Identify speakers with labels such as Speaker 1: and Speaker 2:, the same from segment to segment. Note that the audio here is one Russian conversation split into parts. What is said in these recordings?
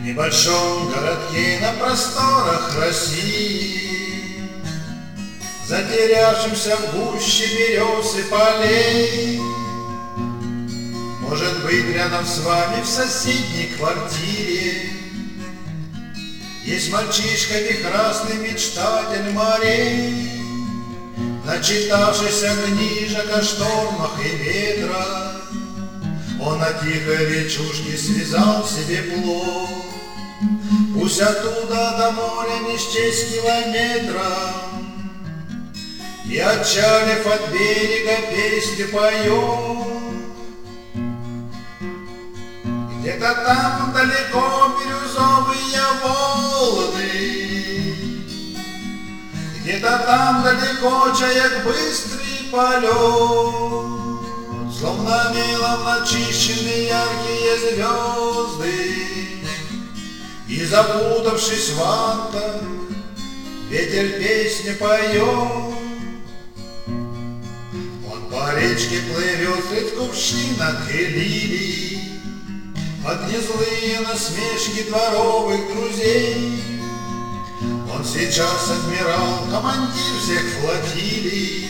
Speaker 1: небольшом городке на просторах России, затерявшимся в гуще берез и полей. Может быть, рядом с вами в соседней квартире есть мальчишка вихрастый мечтатель морей, начитавшийся книжек о штормах и ветрах. Он на тихой речушке связал себе плот. Пусть оттуда до моря не счесть километров, и, отчалив от берега, песни поет. Где-то там далеко бирюзовые волны, где-то там далеко чаек быстрый полет, словно мелом начищены яркие звезды, и, запутавшись в вантах, ветер песни поет. Он по речке плывет средь кувшинок и лилий, под незлые насмешки дворовых друзей. Он сейчас адмирал, командир всех флотилий.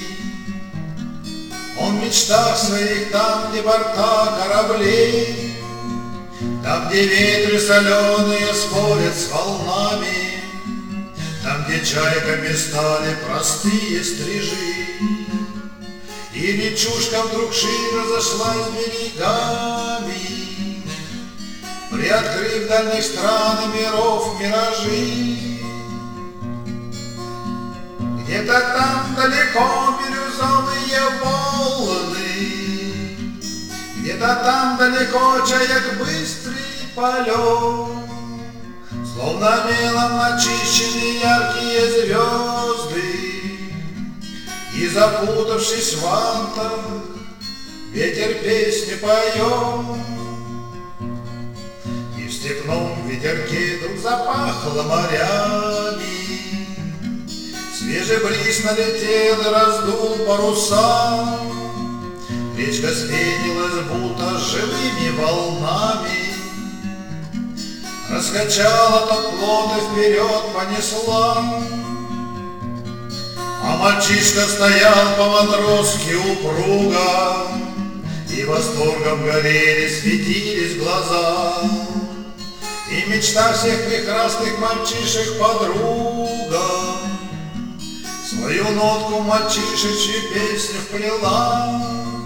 Speaker 1: Он в мечтах своих там, где борта кораблей, там, где ветры соленые спорят с волнами, там, где чайками стали простые стрижи, и речушка вдруг шире разошлась берегами, приоткрыв дальних стран и миров миражи. Где-то там далеко бирюзовые волны, где-то там далеко чаек быстрый полет, словно мелом начищены яркие звезды, и, запутавшись в вантах, ветер песни поет. И в степном ветерке вдруг запахло морями, свежий бриз налетел и раздул паруса. Речка спенилась, будто живыми волнами, раскачала тот плот и вперед понесла. А мальчишка стоял по-матросски упруго, и восторгом горели, светились глаза, и мечта всех вихрастых мальчишек подруга свою нотку в мальчишечью песню вплела.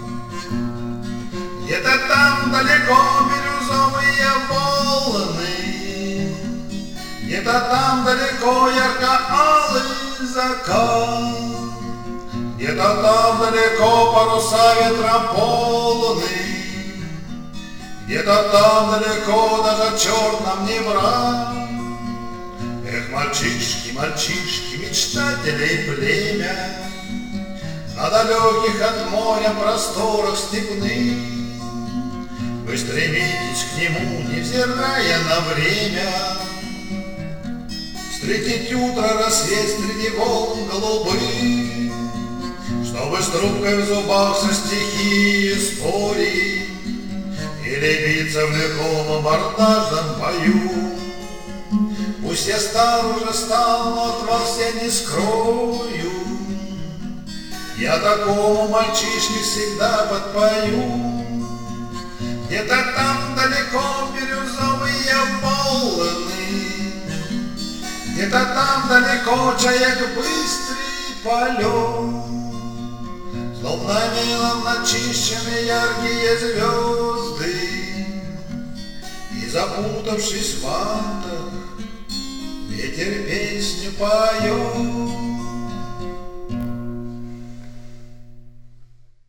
Speaker 1: Где-то там далеко бирюзовые волны, где-то там далеко ярко-алый закат, где-то там далеко паруса ветра полны, где-то там далеко даже черт нам не враг. Эх, мальчишки, мальчишки, мечтателей племя, на далеких от моря просторах степных, вы стремитесь к нему, невзирая на время, встретить утро, рассвет среди волн голубых, чтобы с трубкой в зубах со стихией спорить или биться в лихом абордажном бою. Пусть я стар уже стал, но от вас я не скрою, я такому мальчишке всегда подпою. Где-то там далеко бирюзовые волны, где-то там далеко чаек быстрый полет, словно мелом начищены яркие звезды, и, запутавшись в вантах, ветер песню поет.